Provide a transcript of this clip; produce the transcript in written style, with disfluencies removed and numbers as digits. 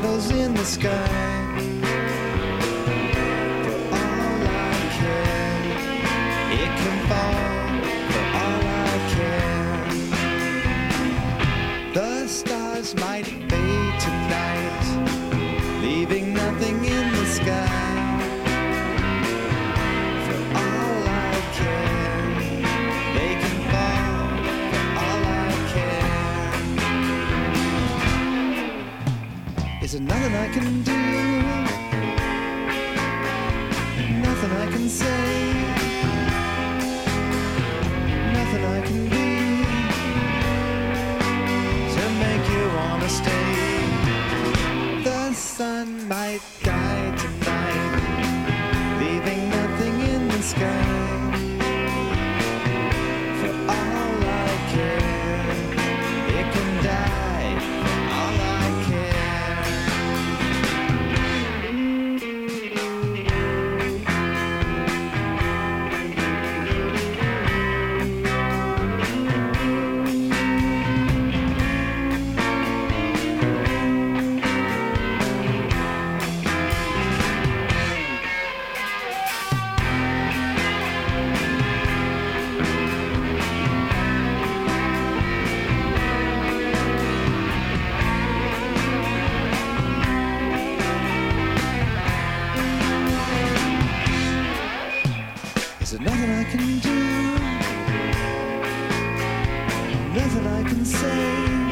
shadows in the sky. For all I care, it can fall. For all I care, the stars might fade tonight, leaving nothing in the sky. For all I care, they can fall. For all I care, is there nothing I can do? Nothing I can say. Nothing I can be to make you wanna stay. The sun might die tonight, leaving nothing in the sky. For all I care, it can die. For all I care. Is there nothing I can do? Nothing I can say.